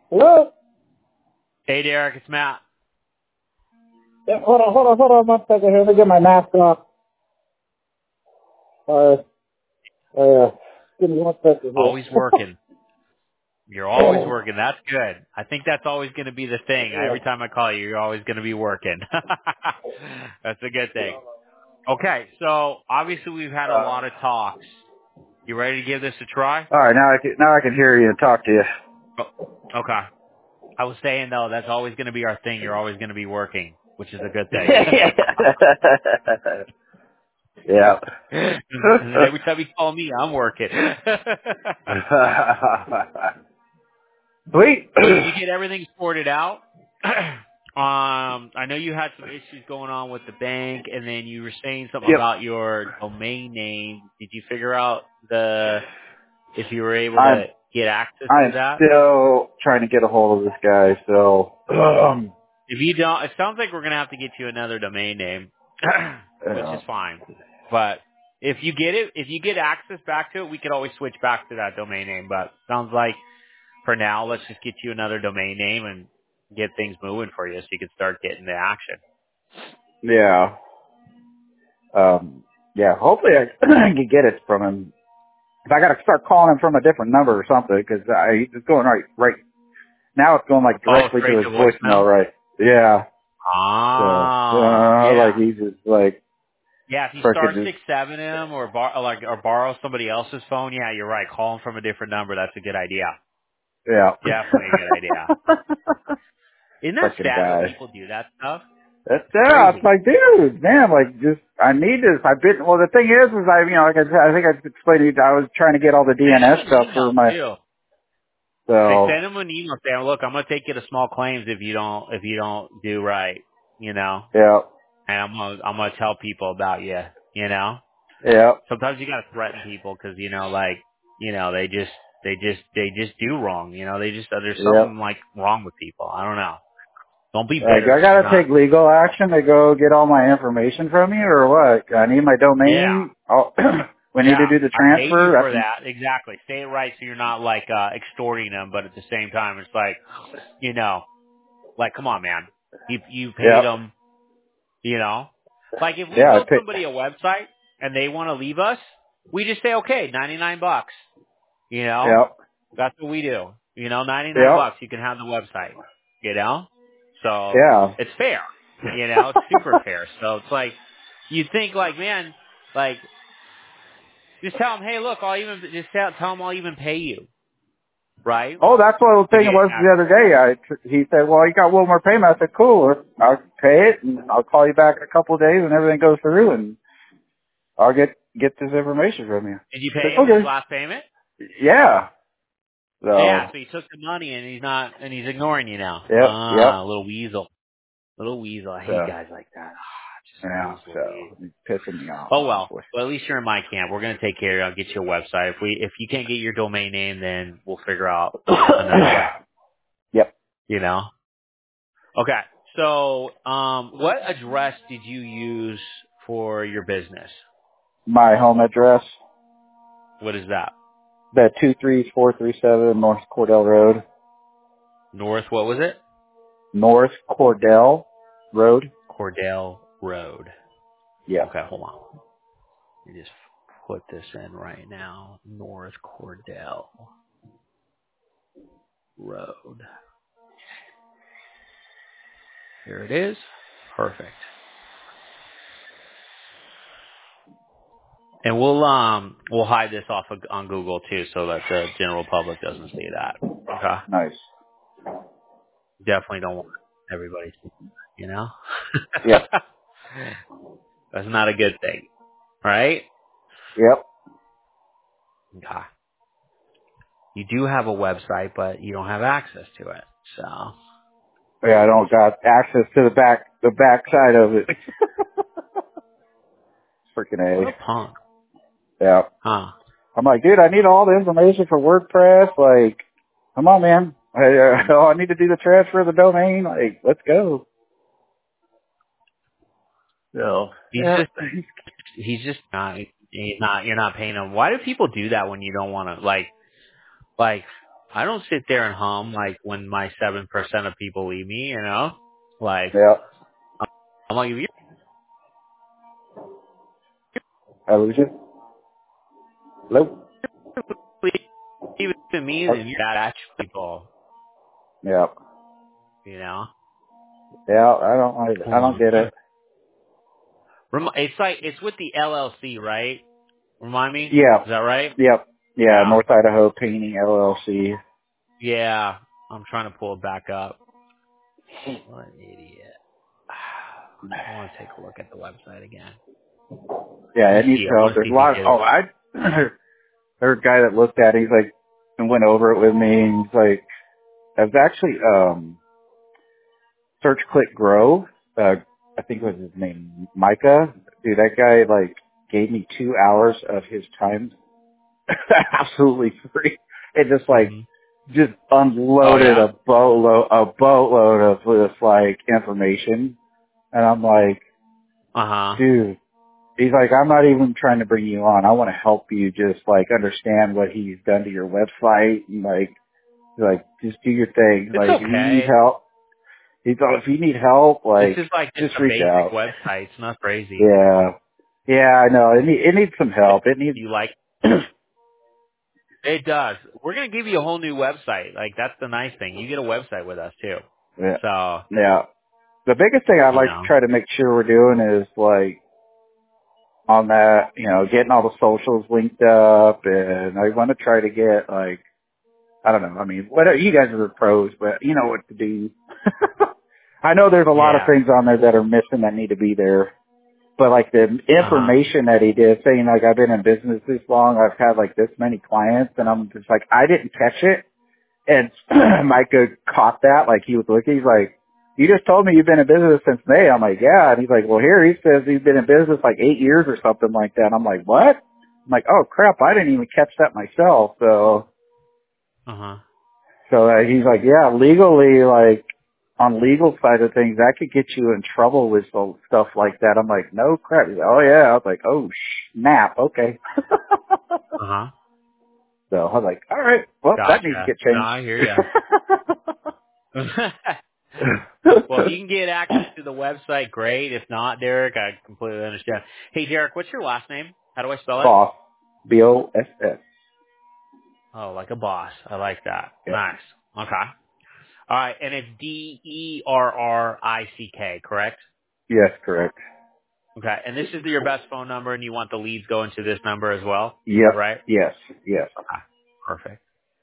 Hello? Hey, Derek, it's Matt. Yeah, hold on 1 second here. Let me get my mask off. Give me 1 second here. Always working. You're always working. That's good. I think that's always going to be the thing. Every time I call you, you're always going to be working. That's a good thing. Okay, so obviously we've had a lot of talks. You ready to give this a try? All right, now I can hear you and talk to you. Oh, okay. I was saying, though, that's always going to be our thing. You're always going to be working, which is a good thing. Yeah. And then every time you call me, I'm working. Sweet. So did you get everything sorted out? I know you had some issues going on with the bank, and then you were saying something Yep. about your domain name. Did you figure out if you were able to I'm get access to I'm that? still trying to get a hold of this guy, so If you don't, it sounds like we're gonna have to get you another domain name, which is fine. But if you get access back to it, we could always switch back to that domain name. But sounds like for now, let's just get you another domain name and get things moving for you so you can start getting the action. yeah. Yeah, hopefully I can get it from him. If I got to start calling him from a different number or something, because he's going right now. It's going like Oh, directly to straight his to voicemail, voicemail? right? Yeah. So Yeah. like he's just like Yeah, if you star freaking just 67 him or borrow somebody else's phone, yeah, you're right. Call him from a different number. That's a good idea. yeah. Definitely a good idea. Isn't that Freaking sad when guy. people do that stuff? That's It's yeah. It's crazy. like, dude, man, like just I need this. I've been well. The thing is like I think I explained to you, I was trying to get all the Send him DNS an stuff for email my too. Say so send him an email saying, "Look, I'm gonna take you to small claims if you don't do right, you know, yeah and I'm gonna tell people about you, you know." yeah Sometimes you gotta threaten people because they just do wrong, you know. There's yeah. something like wrong with people. I don't know. Don't be Like, bitter I if you're gotta not. take legal action to go get all my information from you, or what? I need my Yeah. domain. We need to Yeah, do the I pay you transfer. for that. Exactly. Say it right so you're not like extorting them, but at the same time, it's like, you know, like come on, man. You paid Yep. them, you know. Like if we Yeah, I build pay. somebody a website and they want to leave us, we just say okay, $99. You know, Yep. that's what we do. You know, Yep. $99. You can have the website. You know, so Yeah. it's fair. You know, it's super fair. So it's like you think like, man, like. Just tell them, hey, look, tell them I'll even pay you, right? Oh, that's what the To thing get was the other access. day. He said, well, you got one more payment. I said, cool. I'll pay it, and I'll call you back in a couple of days when everything goes through, and I'll get this information from you. Did you I said, pay him his okay. last payment? Yeah. Yeah, So, so he took the money and he's ignoring you now. yep. Ah, Yep. little weasel. Little weasel. I hate So, guys like that. Ah, just yeah. So, weaselly. it's pissing me off, Oh well. honestly. Well, at least you're in my camp. We're gonna take care of you. I'll get you a website. If you can't get your domain name, then we'll figure out another way. Yep. You know? Okay. So, what address did you use for your business? My home address, What is that? the 23437 North Cordell Road. North, what was it? North Cordell Road. Cordell Road. Yeah. Okay, hold on. Let me just put this in right now. North Cordell Road. Here it is. Perfect. And we'll hide this off on Google too, so that the general public doesn't see that. Okay. Nice. Definitely don't want everybody to see that, you know? Yep. That's not a good thing, right? Yep. Okay. You do have a website, but you don't have access to it. So, Yeah, I don't got access to the back side of it. Freaking what A. a punk. Yeah. Huh. I'm like, dude, I need all the information for WordPress. Like, come on, man. I need to do the transfer of the domain. Like, let's go. So, yeah. He's just you're not paying him. Why do people do that when you don't want to, like, I don't sit there and hum like when my 7% of people leave me, you know? Like, Yeah. I'm like, if you I lose you? Hello? leave it to me, then you're bad people, Yeah. you know? Yeah, I Hold don't on. get it. It's with the LLC, right? Remind me? Yeah. Is that right? Yep. Yeah, Yeah. North Idaho Painting LLC. Yeah. I'm trying to pull it back up. What an idiot. I want to take a look at the website again. Yeah, Let me it needs see. I help. want to There's see a if you lot. did Oh, it. I there's a guy that looked at it. He's like, and went over it with me. And he's like, I was actually Search Click Grow. I think it was his name, Micah. Dude, that guy like gave me 2 hours of his time, absolutely free. It Mm-hmm. just Oh, unloaded yeah? a boatload of this like information, and I'm like, Uh-huh. dude. He's like, I'm not even trying to bring you on. I want to help you just like understand what he's done to your website and like just do your thing. It's Like if you need okay. help, he's like, if you need help, This like is like just just a reach basic out. website. It's not crazy. Yeah, yeah, I know. It needs some help. It needs. You like it does. We're gonna give you a whole new website. Like that's the nice thing. You get a website with us too. Yeah, So, yeah. The biggest thing I'd you like to know. try to make sure we're doing is like on that, getting all the socials linked up, and I want to try to get like. I don't know. I mean, whatever, you guys are the pros, but you know what to do. I know there's a lot of Yeah. things on there that are missing that need to be there. But like the Uh-huh. information that he did saying like I've been in business this long, I've had like this many clients, and I'm just like, I didn't catch it. And Micah caught that, like he was looking, he's like, you just told me you've been in business since May. I'm like, yeah. And he's like, well here he says he's been in business like 8 years or something like that. I'm like, what? I'm like, oh crap, I didn't even catch that myself. Uh-huh. So he's like, yeah, legally, like, on legal side of things, that could get you in trouble with stuff like that. I'm like, no crap. He's like, oh yeah. I was like, oh snap. Okay. Uh-huh. So I was like, all right. Well, that needs to Gotcha. get No, changed. I hear ya. Well, if you can get access to the website, great. If not, Derek, I completely understand. Hey, Derek, what's your last name? How do I spell it? Boss. BOSS. Oh, like a boss. I like that. Yeah. Nice. Okay. All right, and it's DERRICK, correct? Yes, correct. Okay, and this is your best phone number, and you want the leads going to this number as well? Is that Yep. right? Yes. Yes. Okay, perfect.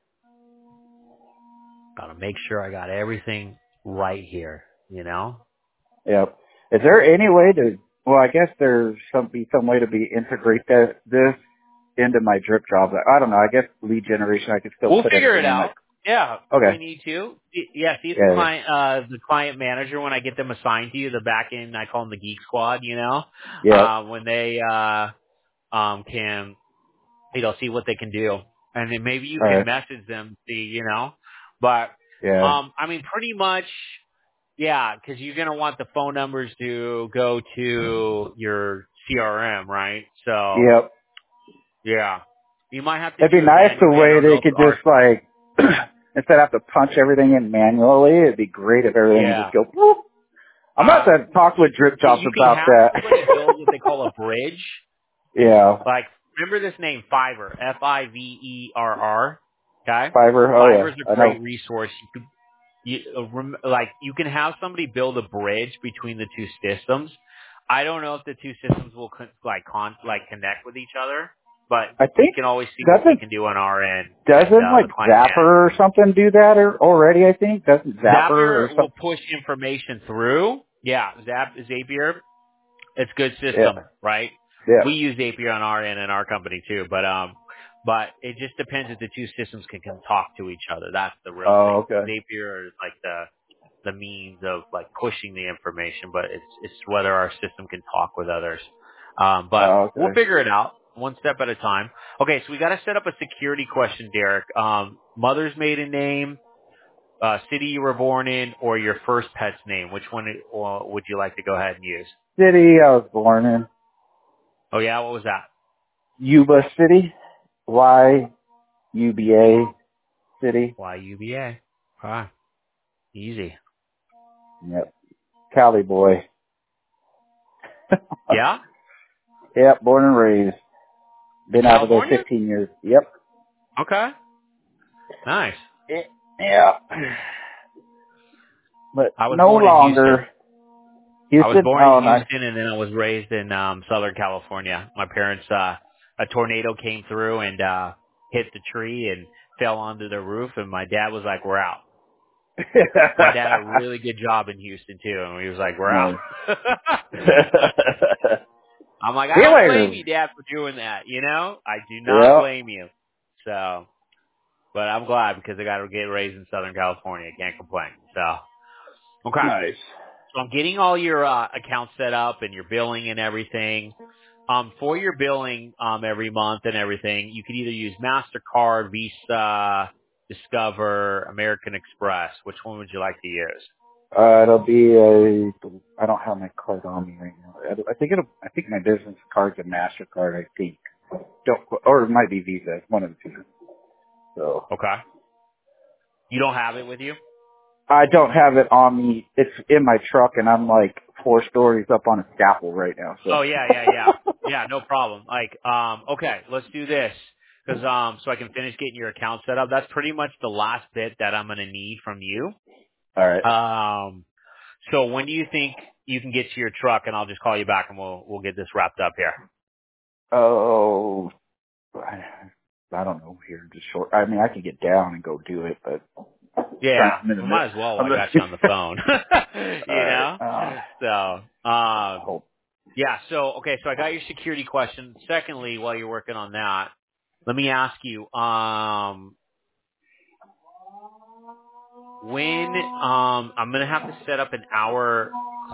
Gotta make sure I got everything right here, you know? Yep. Is there any way to, well, I guess there's some way to integrate this into my drip job. I don't know. I guess lead generation, I could still We'll put figure it everything in that. out. Yeah, if we Okay. need to. Yeah, see if Yeah. the client manager, when I get them assigned to you, the back end, I call them the Geek Squad, you know? Yeah. When they, can, see what they can do. And then maybe you All can right. message them, see, you know? But, Yeah. I mean, pretty much, yeah, because you're going to want the phone numbers to go to your CRM, right? So, Yep. yeah. You might have to It'd be do it nice the manually. I way don't know they if could our, just like, instead of have to punch everything in manually, it'd be great if everything would yeah. just go, whoop. I'm about to talk with Drip Jobs You can about have that. somebody build what they call a bridge. Yeah. Like, remember this name, Fiverr, Fiverr. Okay? Fiverr. Oh Fiverr is a yeah. I know. great resource. You can have somebody build a bridge between the two systems. I don't know if the two systems will connect with each other, but I we think can always see what we can do on our end, and like the client Zapper manager. or something do that already, I think? Doesn't Zapper or Zapier will something? push information through. Yeah, Zapier. It's a good Yeah. system, right? Yeah. We use Zapier on our end in our company too, but it just depends if the two systems can talk to each other. That's the real thing. Oh, okay. Zapier is like the means of like pushing the information, but it's whether our system can talk with others. But Oh, we'll okay. figure it out one step at a time. Okay, so we got to set up a security question, Derek. Mother's maiden name, city you were born in, or your first pet's name. Which one would you like to go ahead and use? City I was born in. Oh yeah, what was that? Yuba City. YUBA City. YUBA. Ah, easy. Yep. Cali boy. Yeah? Yep, born and raised. Been out of there California? 15 years. Yep. Okay. Nice. Yeah. But I was no born in Houston. longer. I was Houston? born in Oh, nice. Houston, and then I was raised in Southern California. My parents, a tornado came through and hit the tree and fell onto the roof, and my dad was like, "We're out." My dad had a really good job in Houston too, and he was like, "We're out." Nice. I'm like, See I you don't blame later. you, Dad, for doing that. You know, I do not Yep. blame you. So, but I'm glad because I got to get raised in Southern California. Can't complain. So, okay. Nice. So I'm getting all your accounts set up and your billing and everything. For your billing every month and everything, you can either use MasterCard, Visa, Discover, American Express. Which one would you like to use? It'll be I don't have my card on me right now. I think my business card's a MasterCard, I think. Or it might be Visa, one of the two. So. Okay. You don't have it with you? I don't have it on me. It's in my truck, and I'm like 4 stories up on a scaffold right now. So. Oh yeah. Yeah, no problem. Like, okay, let's do this because so I can finish getting your account set up. That's pretty much the last bit that I'm gonna need from you. All right. So when do you think you can get to your truck, and I'll just call you back and we'll get this wrapped up here. Oh, I don't know here. Just short. I mean, I can get down and go do it, but Yeah, I'm in the we mid. might as well. I'm I in got you on the phone. All You right. know. So, Hold. yeah. So okay. So I got your security question. Secondly, while you're working on that, let me ask you. When I'm gonna have to set up an hour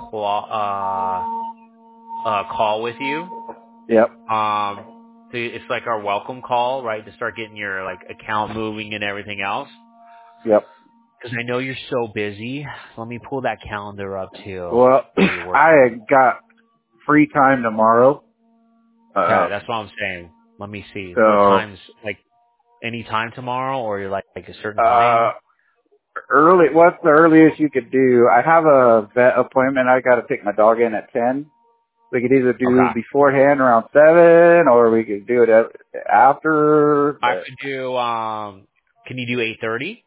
call with you. Yep. So it's like our welcome call, right? To start getting your like account moving and everything else. Yep. Because I know you're so busy. Let me pull that calendar up too. Well, While you're working. I got free time tomorrow. Okay, that's what I'm saying. Let me see. What So times? Like any time tomorrow, or you're like a certain time? early. What's the earliest you could do? I have a vet appointment. I got to pick my dog in at 10. We could either do Okay. beforehand around 7, or we could do it after. I could do. Can you do 8:30?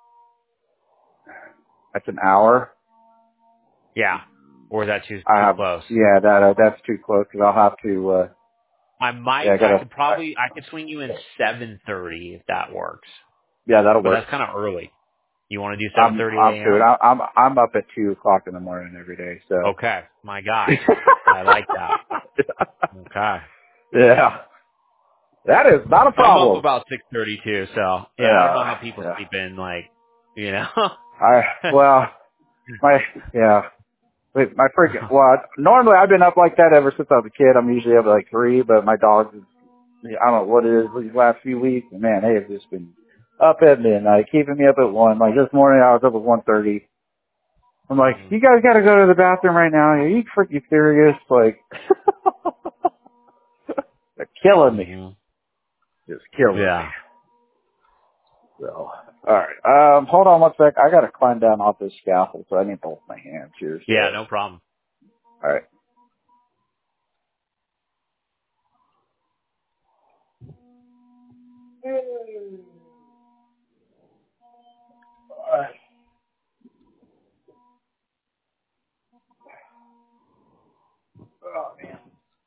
That's an hour. Yeah. Or is that too I too have, close? yeah, that's too close because I'll have to. Yeah, I could swing you in 7:30 if that works. Yeah, that'll But work. that's kind of early. You want to do I'm 7:30 good. a.m.? I'm up at 2:00 in the morning every day. So. Okay, my guy. I like that. Okay. Yeah, that is not a I'm up problem. about 6:30 too, so yeah, I don't know how people Yeah. sleep in, like, you know. Yeah. Wait, my freaking, well, normally I've been up like that ever since I was a kid. I'm usually up at like 3, but my dogs, I don't know what it is these last few weeks, and man, they have just been up at midnight, keeping me up at 1. Like this morning I was up at 1:30. I'm like, you guys gotta go to the bathroom right now. Are you freaking serious? Like, they're killing me. hmm Just killing me. Yeah. So, alright. Hold on one sec. I gotta climb down off this scaffold, so I need to hold my hands here, Yeah, so. no problem. Alright. Oh, man.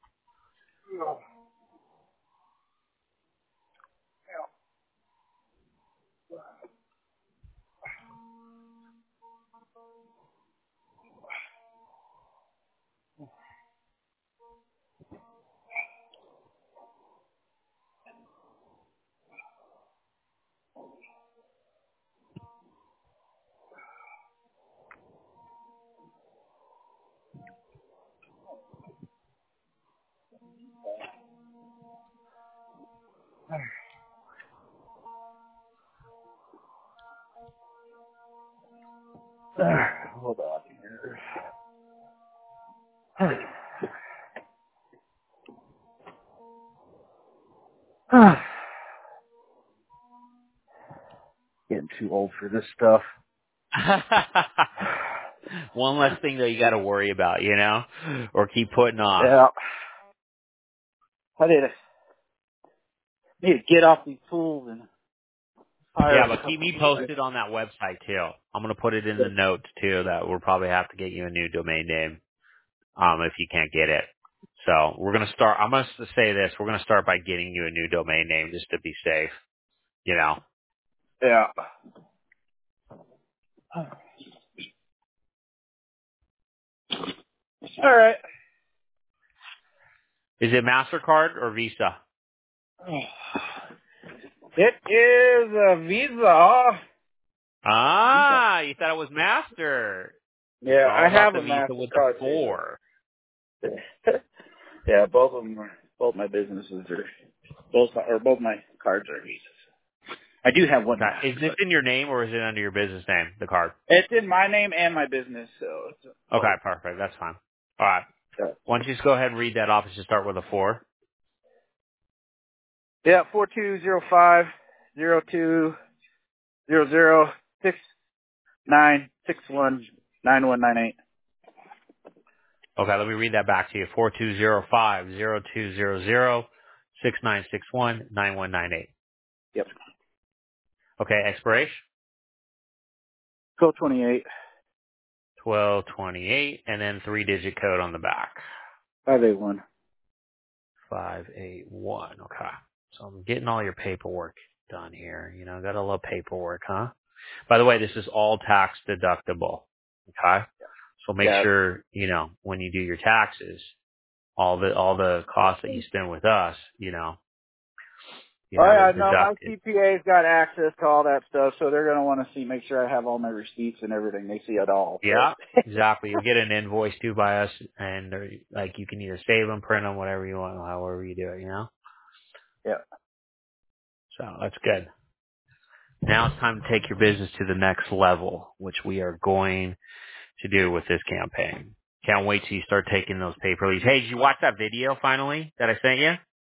Hold on here. Getting too old for this stuff. One less thing that you got to worry about, you know, or keep putting off. Yeah. I need to get off these tools and hire Yeah, a but keep couple me people. posted on that website too. I'm gonna put it in the notes too that we'll probably have to get you a new domain name, if you can't get it. So we're gonna start. I'm gonna say this. We're gonna start by getting you a new domain name just to be safe. You know. Yeah. All right. Is it MasterCard or Visa? It is a Visa. Ah, you thought it was Master. Yeah, We're all I about have the a Visa with the MasterCard too. 4. Yeah, both of them are, both my businesses are, both my cards are Visas. I do have one Okay. Is this MasterCard. in your name or is it under your business name, the card? It's in my name and my business, so it's Okay, both. perfect. That's fine. All right. So, Why don't you just go ahead and read that off and just start with a 4? yeah, 4205-02-00-6961-9198. Okay, let me read that back to you. 4205-0200-6961-9198. Yep. Okay, expiration? 1228. 1228, and then 3-digit code on the back. 581. 581. Okay. So I'm getting all your paperwork done here. You know, gotta love paperwork, huh? By the way, this is all tax deductible. Okay. So make Yeah. sure, you know, when you do your taxes, all the costs that you spend with us, you Oh have yeah, it no, my deducted. CPA's got access to all that stuff, so they're gonna want to make sure I have all my receipts and everything. They see it all. So. Yeah, exactly. You'll get an invoice due by us, and like you can either save them, print them, whatever you want, however you do it, Yeah. So that's good. Now it's time to take your business to the next level, which we are going to do with this campaign. Can't wait till you start taking those paper leads. Hey, did you watch that video finally that I sent you?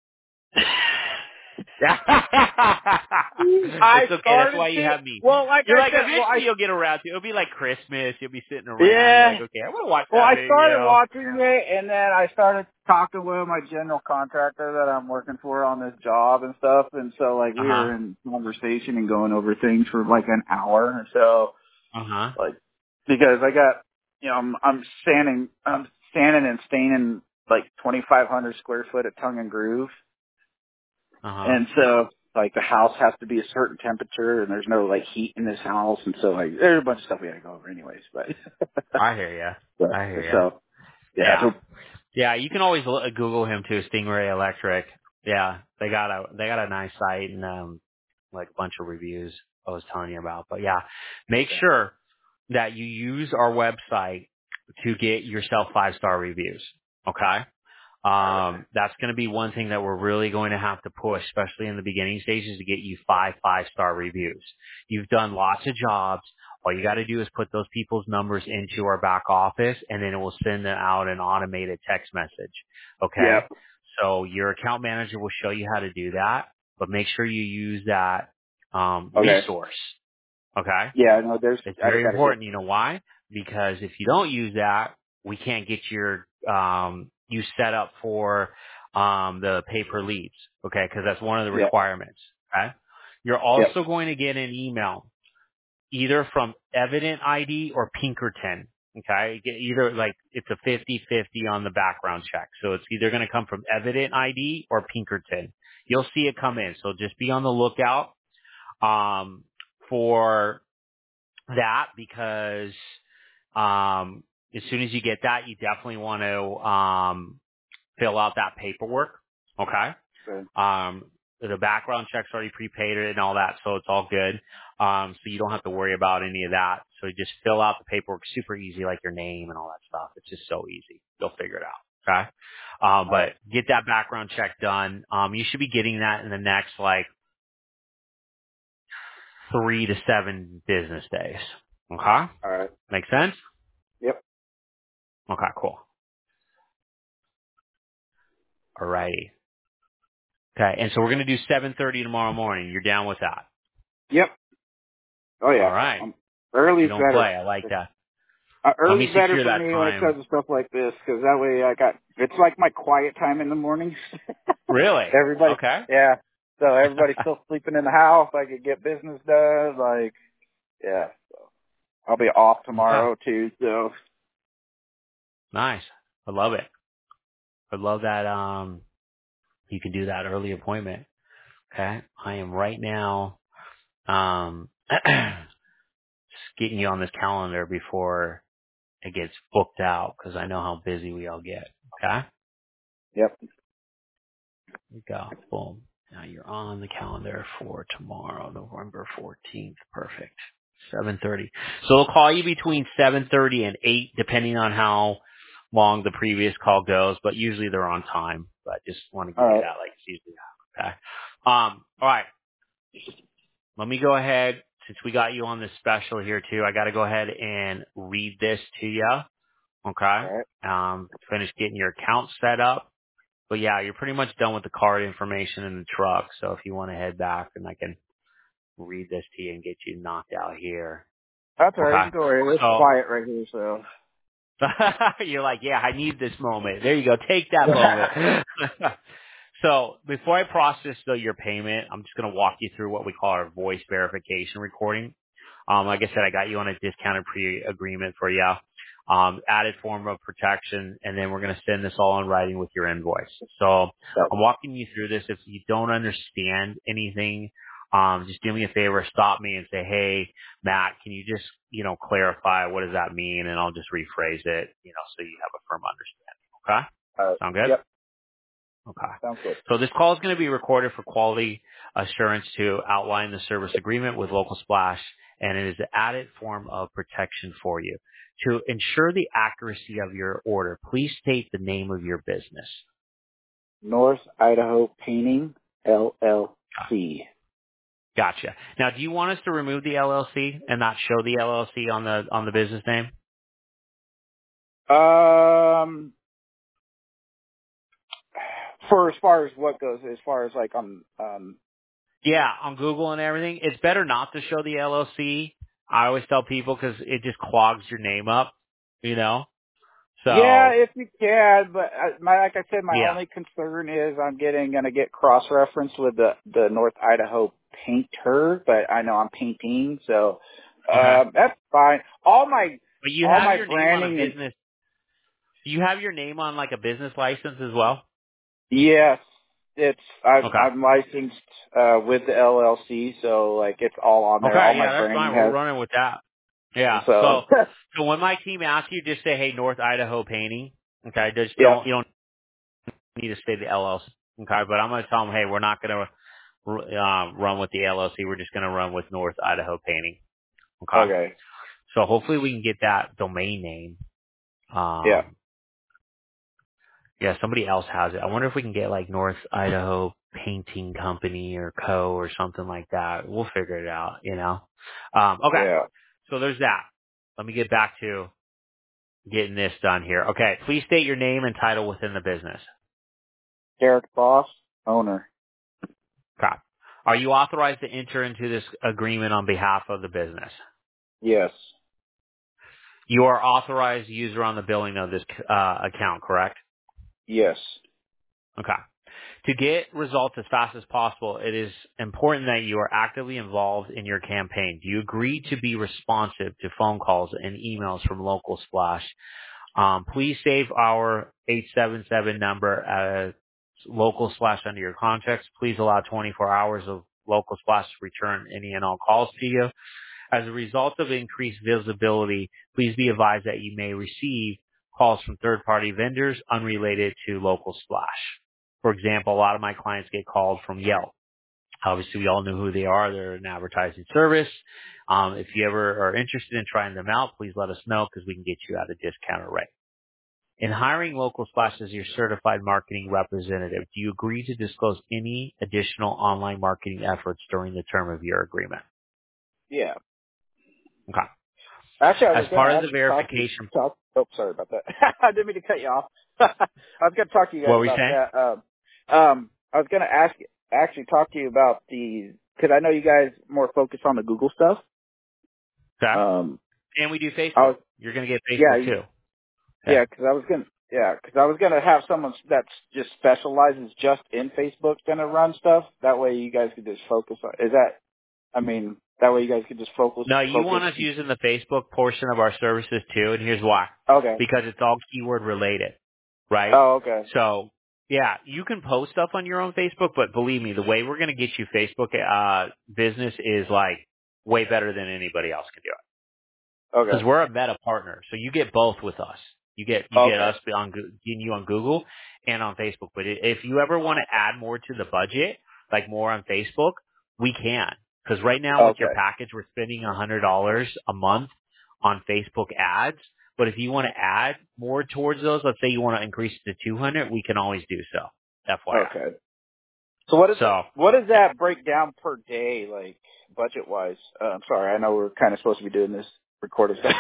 I It's okay. That's started why you to. have me. Well, like You're I like, said, eventually you'll get around to it. It'll be like Christmas. You'll be sitting around. You're yeah. like, okay, I want to watch Well, that I started video. watching it, and then I started talking with my general contractor that I'm working for on this job and stuff, and so like we Uh-huh. were in conversation and going over things for like an hour or so, Uh-huh. like because I got, I'm standing and staining like 2,500 square foot at Tongue and Groove. Uh-huh. And so, like, the house has to be a certain temperature, and there's no, like, heat in this house, and so, like, there's a bunch of stuff we had to go over anyways, but, I hear ya. but I hear ya. so, yeah, Yeah. so, Yeah, you can always Google him too, Stingray Electric. Yeah, they got a nice site and like a bunch of reviews I was telling you about. But yeah, make sure that you use our website to get yourself 5-star reviews. Okay? That's going to be one thing that we're really going to have to push, especially in the beginning stages, to get you 5-star reviews. You've done lots of jobs. All you got to do is put those people's numbers into our back office, and then it will send out an automated text message. yeah, Okay? So your account manager will show you how to do that, but make sure you use that okay, resource. Okay? yeah, no, It's I very gotta hit, important. You know why? Because if you don't use that, we can't get your you set up for the pay per leads. Okay, because that's one of the yeah, requirements. Okay, you're yep, also going to get an email either from Evident ID or Pinkerton. Okay, either like it's a 50-50 on the background check, so it's either going to come from Evident ID or Pinkerton. You'll see it come in, so just be on the lookout for that because as soon as you get that, you definitely want to fill out that paperwork. Okay. okay, The background check's already prepaid and all that, so it's all good. So you don't have to worry about any of that. So you just fill out the paperwork, super easy, like your name and all that stuff. It's just so easy. You'll figure it out. Okay. alright, But get that background check done. You should be getting that in the next like 3 to 7 business days. Okay. alright, Make sense? yep, Okay, cool. Alrighty. Okay, and so we're going to do 7:30 tomorrow morning. You're down with that? yep, Oh yeah. All right. You Early's don't better. play. I like that. Let me Early's better secure for that me when it time. comes to stuff like this, because that way it's like my quiet time in the mornings. Really? Everybody, Okay. yeah. So everybody's still sleeping in the house. I could get business done. Like, yeah. So I'll be off Okay. tomorrow too. So Nice. I love it. I love that. You can do that early appointment. Okay. I am right now, just getting you on this calendar before it gets booked out because I know how busy we all get. Okay. yep. Here we go. Boom. Now you're on the calendar for tomorrow, November 14th. Perfect. 7:30. So they'll call you between 7:30 and 8, depending on how long the previous call goes, but usually they're on time. But just want to All give you right. that, like, it's usually okay. All right. Let me go ahead, since we got you on this special here too, I got to go ahead and read this to you. Okay. All right. Finish getting your account set up. But yeah, you're pretty much done with the card information in the truck. So if you want to head back, then I can read this to you and get you knocked out here. That's all right. Okay. You go ahead. It's So quiet right here. So. you're like, yeah, I need this moment. There you go. Take that moment. So before I process your payment, I'm just going to walk you through what we call our voice verification recording. Like I said, I got you on a discounted pre-agreement for you. Added form of protection, and then we're going to send this all in writing with your invoice. So I'm walking you through this. If you don't understand anything, just do me a favor, stop me and say, hey, Matt, can you just, clarify what does that mean? And I'll just rephrase it, so you have a firm understanding. Okay? Sound good? Yep. Okay. Sounds good. So this call is going to be recorded for quality assurance to outline the service agreement with Local Splash, and it is an added form of protection for you. To ensure the accuracy of your order, please state the name of your business. North Idaho Painting LLC. Gotcha. Now, do you want us to remove the LLC and not show the LLC on the business name? For as far as what goes, as far as like Yeah, on Google and everything, it's better not to show the LLC. I always tell people because it just clogs your name up, yeah, So, if you can, but like I said, my yeah. only concern is I'm gonna get cross referenced with the North Idaho painter, but I know I'm painting, so Okay. that's fine. But you All have my your name on a branding and business. You have your name on like a business license as well? yes, Okay. I'm licensed with the LLC, so like it's all on there. All Okay, my yeah, that's branding fine. We're has running with that. Yeah. so So when my team asks you, just say, hey, North Idaho Painting. Okay. Just yeah. you don't need to say the LLC. Okay. But I'm going to tell them, hey, we're not going to run with the LLC. We're just going to run with North Idaho Painting. Okay. Okay. So hopefully we can get that domain name. Yeah. Yeah, somebody else has it. I wonder if we can get like North Idaho Painting Company or Co. or something like that. We'll figure it out, Okay, Yeah. so there's that. Let me get back to getting this done here. Okay, please state your name and title within the business. Derek Boss, owner. Okay. Are you authorized to enter into this agreement on behalf of the business? Yes. You are authorized user on the billing of this account, correct? Yes. Okay. To get results as fast as possible, it is important that you are actively involved in your campaign. Do you agree to be responsive to phone calls and emails from Local Splash? Please save our 877 number as Local Splash under your contracts. Please allow 24 hours of Local Splash to return any and all calls to you. As a result of increased visibility, please be advised that you may receive calls from third-party vendors unrelated to Local Splash. For example, a lot of my clients get called from Yelp. Obviously, we all know who they are. They're an advertising service. If you ever are interested in trying them out, please let us know because we can get you at a discounted rate. In hiring Local Splash as your certified marketing representative, do you agree to disclose any additional online marketing efforts during the term of your agreement? Yeah. Okay. Actually, I As was going to part of the actually verification, Oh, sorry about that. I didn't mean to cut you off. I was going to talk to you what guys were you about saying? that. I was going to talk to you about because I know you guys more focus on the Google stuff. Okay. Um, And we do I Facebook. was, You're going to get yeah, Facebook too. yeah, because I was gonna have someone that just specializes just in Facebook gonna run stuff. That way, you guys could just focus on. That way you guys could just focus. No, you want us using the Facebook portion of our services too, and here's why. Okay. Because it's all keyword related, right? Oh, okay. So, yeah, you can post stuff on your own Facebook, but believe me, the way we're going to get you Facebook business is like way better than anybody else can do it. Okay. Because we're a meta partner, so you get both with us. You get Okay. us getting you on Google and on Facebook. But if you ever want to add more to the budget, like more on Facebook, we can. Because right now with your Okay. package, we're spending $100 a month on Facebook ads. But if you want to add more towards those, let's say you want to increase it to 200, we can always do so. FYI. Okay. So what So does that break down per day, like budget wise? I'm sorry, I know we're kind of supposed to be doing this recorded stuff.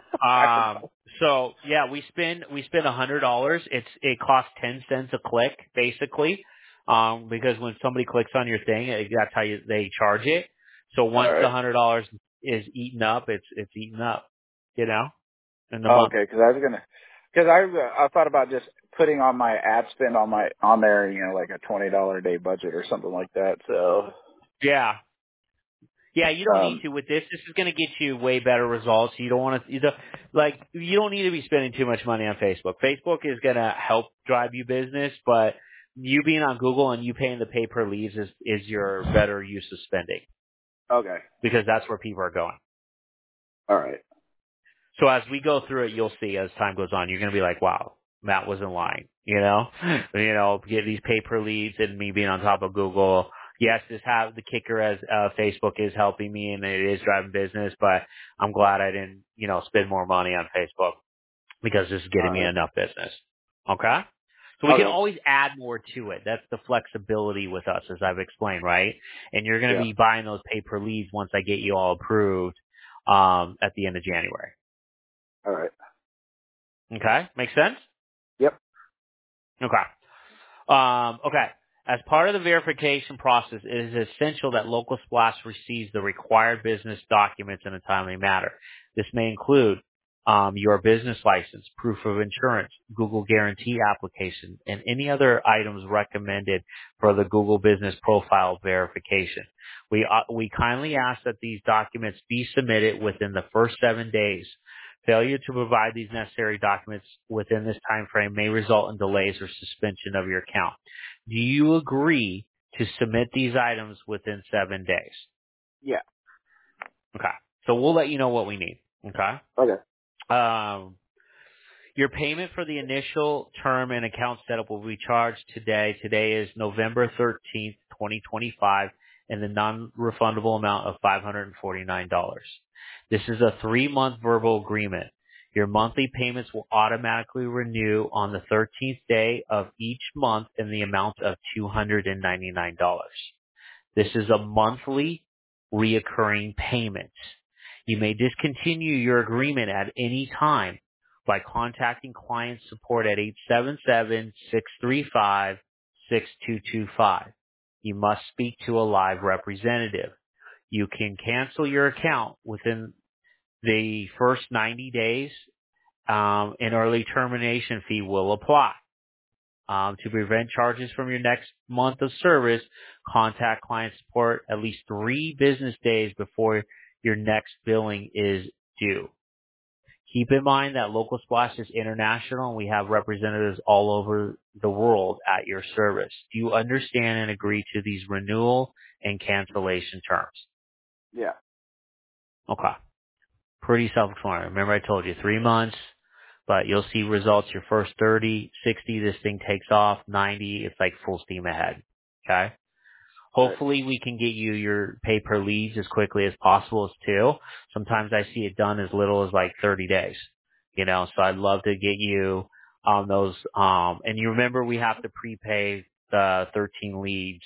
So yeah, we spend $100. It costs 10 cents a click, basically. Because when somebody clicks on your thing, that's how they charge it. So once All the right. $100 is eaten up, it's eaten up, in the Oh, month. okay, because I thought about just putting on my ad spend on there, like a $20 a day budget or something like that. So Yeah. Yeah, you don't need to with this. This is going to get you way better results. You don't want to, you don't need to be spending too much money on Facebook. Facebook is going to help drive you business, but you being on Google and you paying the pay per leads is your better use of spending okay. because that's where people are going. All right. So as we go through it, you'll see as time goes on, you're going to be like, wow, Matt wasn't lying, get these pay per leads and me being on top of Google. Yes, the kicker as Facebook is helping me and it is driving business, but I'm glad I didn't, spend more money on Facebook because this is All getting me right. enough business. Okay? So we can Okay. always add more to it. That's the flexibility with us, as I've explained, right? And you're going to Yeah. be buying those pay per leads once I get you all approved at the end of January. All right. Okay? Make sense? Yep. Okay. Okay. As part of the verification process, it is essential that Local Splash receives the required business documents in a timely manner. This may include your business license, proof of insurance, Google Guarantee application, and any other items recommended for the Google Business Profile verification. We kindly ask that these documents be submitted within the first 7 days. Failure to provide these necessary documents within this time frame may result in delays or suspension of your account. Do you agree to submit these items within 7 days? Yeah. Okay. So we'll let you know what we need. Okay. Okay. Your payment for the initial term and account setup will be charged today. Today is November 13th, 2025, and the non-refundable amount of $549. This is a 3-month verbal agreement. Your monthly payments will automatically renew on the 13th day of each month in the amount of $299. This is a monthly reoccurring payment. You may discontinue your agreement at any time by contacting client support at 877-635-6225. You must speak to a live representative. You can cancel your account within the first 90 days. An early termination fee will apply. To prevent charges from your next month of service, contact client support at least 3 business days before your next billing is due. Keep in mind that Local Splash is international and we have representatives all over the world at your service. Do you understand and agree to these renewal and cancellation terms? Yeah. Okay. Pretty self-explanatory. Remember I told you 3 months, but you'll see results your first 30, 60, this thing takes off, 90, it's like full steam ahead. Okay? All right. Hopefully we can get you your pay per leads as quickly as possible too. Sometimes I see it done as little as like 30 days. So I'd love to get you on those, and you remember we have to prepay the 13 leads,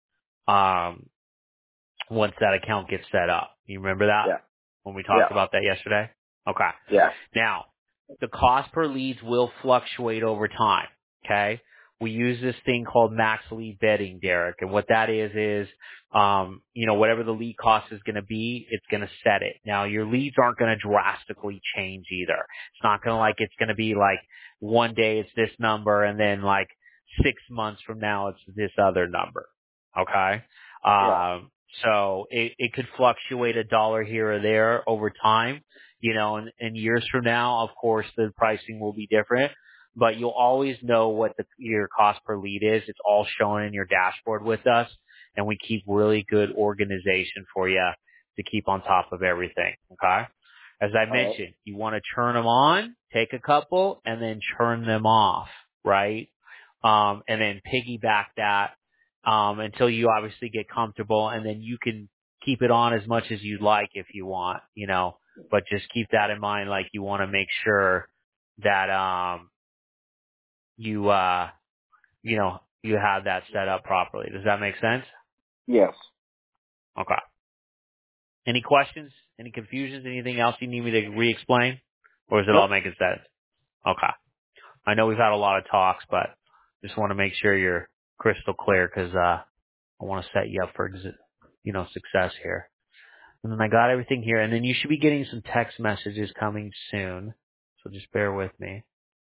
once that account gets set up. You remember that Yeah. when we Yeah. talked about that yesterday? Okay. Yeah. Now, the cost per leads will fluctuate over time. Okay. we use this thing called max lead bidding, Derek. And what that is, whatever the lead cost is going to be, it's going to set it. Now, your leads aren't going to drastically change either. It's not going to it's going to be like one day it's this number and then like 6 months from now it's this other number. Okay? Yeah. So it could fluctuate $1 here or there over time, and years from now, of course, the pricing will be different, but you'll always know what your cost per lead is. It's all shown in your dashboard with us, and we keep really good organization for you to keep on top of everything. Okay. As I All right. mentioned, you want to turn them on, take a couple, and then turn them off, right? And then piggyback that until you obviously get comfortable, and then you can keep it on as much as you'd like if you want, but just keep that in mind. Like, you want to make sure that you you have that set up properly. Does that make sense? Yes. Okay. Any questions? Any confusions? Anything else you need me to re-explain? Or is it all Nope. making sense? Okay. I know we've had a lot of talks, but just want to make sure you're crystal clear because I want to set you up for success here. And then I got everything here, and then you should be getting some text messages coming soon. So just bear with me.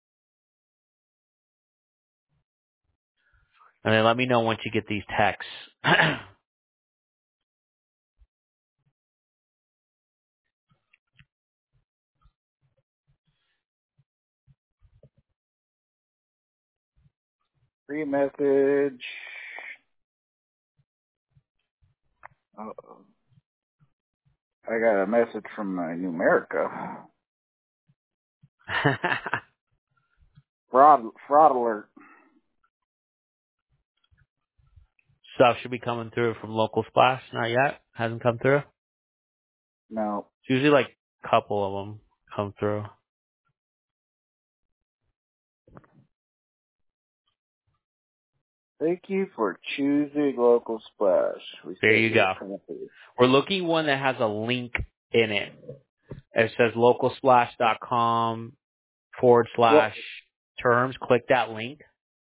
And then let me know once you get these texts. Free message. Uh-oh. I got a message from Numerica. Fraud alert. Stuff should be coming through from Local Splash. Not yet. Hasn't come through. No. It's usually like a couple of them come through. Thank you for choosing Local Splash. There you go. We're looking one that has a link in it. It says localsplash.com/terms. Click that link.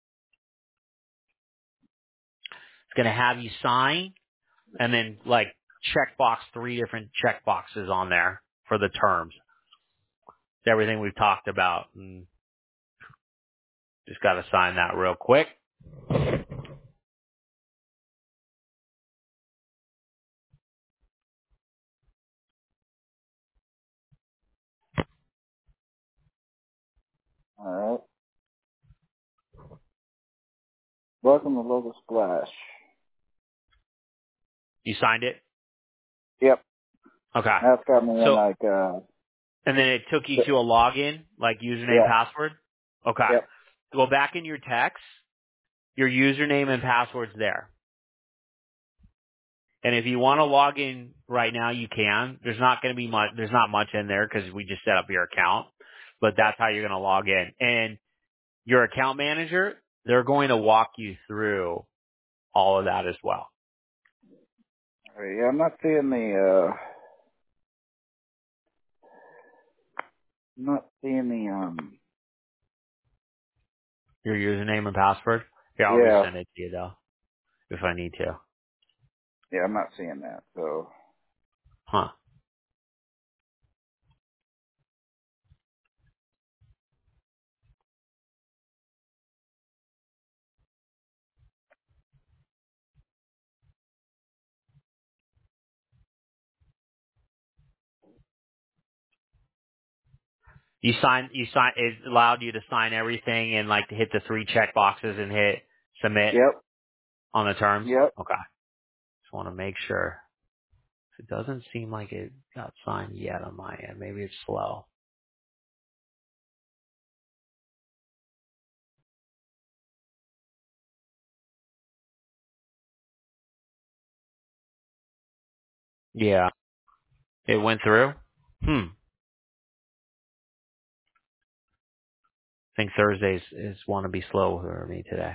It's going to have you sign and then checkbox 3 different checkboxes on there for the terms. It's everything we've talked about. And just got to sign that real quick. All right. Welcome to Local Splash. You signed it? Yep. Okay. That's got me in and then it took you to a login, like username, password? Okay. Yep. Go back in your text. Your username and password's there. And if you want to log in right now, you can. There's not going to be much. There's not much in there because we just set up your account. But that's how you're going to log in. And your account manager, they're going to walk you through all of that as well. All right, yeah, I'm not seeing Your username and password. Yeah, I'll yeah. resend it to you though, if I need to. Yeah, I'm not seeing that. So. Huh. It allowed you to sign everything and to hit the 3 check boxes and hit submit Yep. on the terms? Yep. Okay. Just want to make sure. It doesn't seem like it got signed yet on my end. Maybe it's slow. Yeah. It went through? I think Thursdays want to be slow for me today.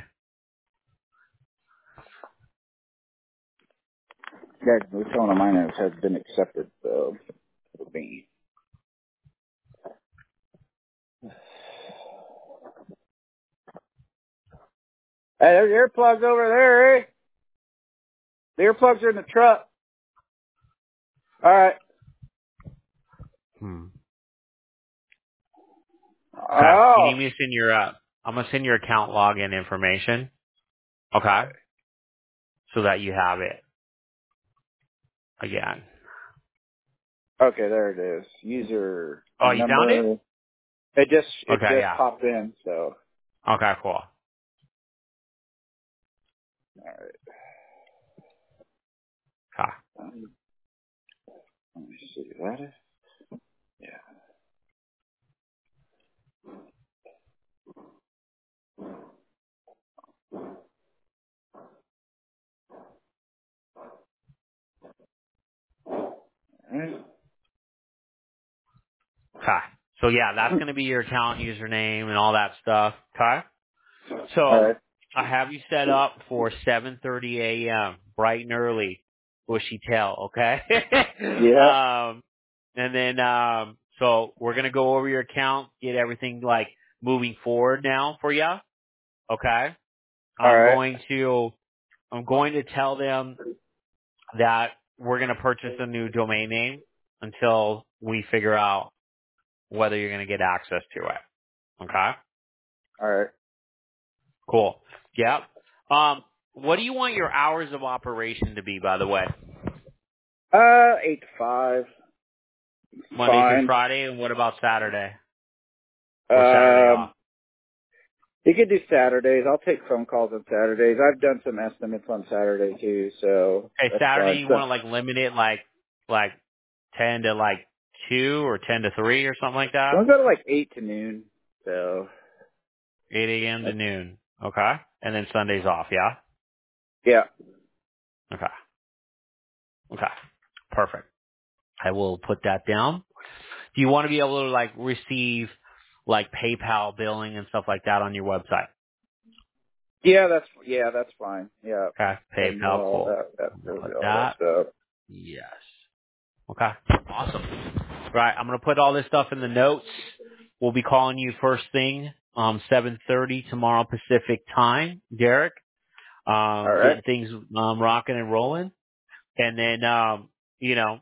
Yeah, the phone of mine has been accepted. So, for me. Hey, there's earplugs over there, eh? The earplugs are in the truck. All right. Okay. You Oh. need me to send your, I'm going to send your account login information. Okay. So that you have it again. Okay, there it is. User Oh, you found it? number. It Okay, just yeah. popped in, so. Okay, cool. All right. Okay. Let me see. That is. Yeah. All right. Okay. So yeah, that's going to be your account username and all that stuff. Okay. All So right. I have you set up for 7:30 a.m. bright and early, bushy tail. Okay. Yeah. And then so we're going to go over your account, get everything like moving forward now for you. Okay. All I'm right. going to tell them that we're going to purchase a new domain name until we figure out whether you're going to get access to it. Okay? All right. Cool. Yep. What do you want your hours of operation to be, by the way? 8 to 5. Monday through Fine. Friday, and what about Saturday? Or Saturday off? You could do Saturdays. I'll take phone calls on Saturdays. I've done some estimates on Saturday too, so Okay, that's Saturday fine. you So want to like limit it like 10 to like 2 or 10 to 3 or something like that? don't go to like 8 to noon. So 8 a.m. to noon. Okay? And then Sundays off, yeah? yeah. Okay. Okay. Perfect. I will put that down. Do you want to be able to like receive like PayPal billing and stuff like that on your website? That's fine. Yeah. Okay. PayPal, All cool. Put all that that. stuff. Yes. Okay. Awesome. Right. I'm going to put all this stuff in the notes. We'll be calling you first thing, 7:30 tomorrow Pacific time, Derek. All right. Getting things, rocking and rolling. And then, you know,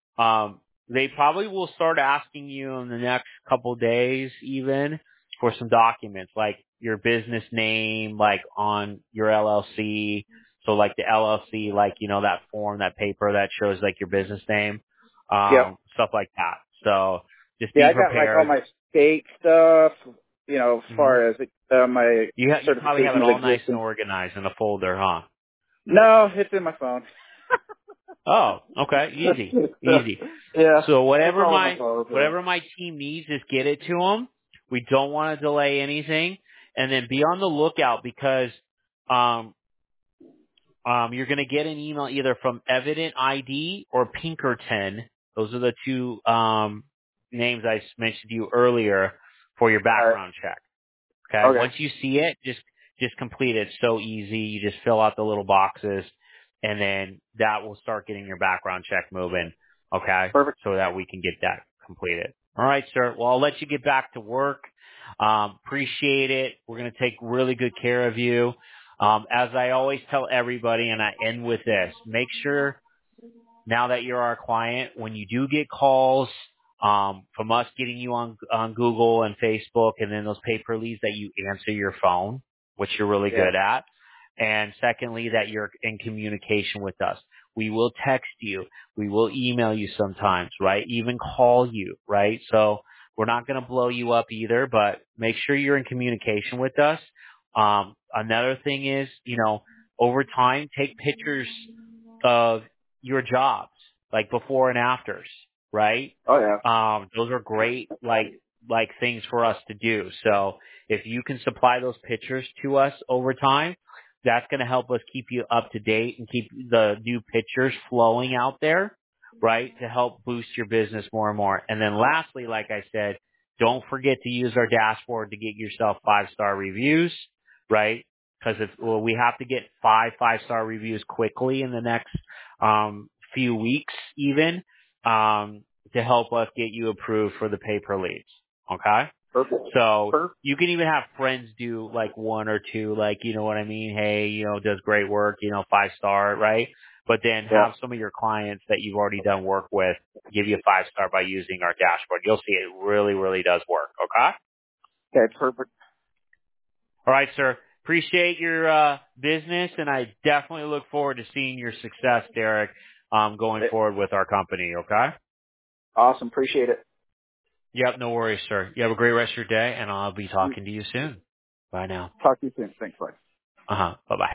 they probably will start asking you in the next couple days even for some documents like your business name, like on your LLC. So like the LLC, like, you know, that form, that paper that shows like your business name, Yep. stuff like that. So just Yeah, be I got like all prepared. my state stuff, as Hmm. far as my You probably have certification it of all nice and existence. organized in a folder, huh? No, it's in my phone. Oh, okay. Easy. Easy. Yeah, So it's all in my phone. So. whatever my team needs, just get it to them. We don't want to delay anything, and then be on the lookout because um, you're going to get an email either from Evident ID or Pinkerton. Those are the two names I mentioned to you earlier for your All right. background check. Okay. Okay. Once you see it, just complete it. It's so easy. You just fill out the little boxes, and then that will start getting your background check moving. Okay, Perfect. so that we can get that completed. All right, sir. Well, I'll let you get back to work. Appreciate it. We're gonna take really good care of you. As I always tell everybody, and I end with this: make sure now that you're our client, when you do get calls from us getting you on Google and Facebook and then those paper leads that you answer your phone, which you're really Yeah. good at. And secondly, that you're in communication with us. We will text you. We will email you sometimes, right? Even call you, right? So we're not going to blow you up either, but make sure you're in communication with us. Another thing is, over time, take pictures of your jobs, like before and afters, right? Oh yeah. Those are great, like things for us to do. So if you can supply those pictures to us over time, that's going to help us keep you up to date and keep the new pictures flowing out there, right? To help boost your business more and more. And then lastly, like I said, don't forget to use our dashboard to get yourself 5-star reviews, right? Because we have to get 5-star reviews quickly in the next few weeks, even to help us get you approved for the pay per leads. Okay. Perfect. So Perfect. you can even have friends do like one or two, like, you know what I mean? Hey, does great work, 5-star, right? But then Yeah. have some of your clients that you've already done work with give you a 5-star by using our dashboard. You'll see it really, really does work. Okay? Okay, perfect. All right, sir. Appreciate your business, and I definitely look forward to seeing your success, Derek, going forward with our company. Okay? Awesome. Appreciate it. Yep, no worries, sir. You have a great rest of your day, and I'll be talking to you soon. Bye now. Talk to you soon. Thanks. Bye. Bye bye.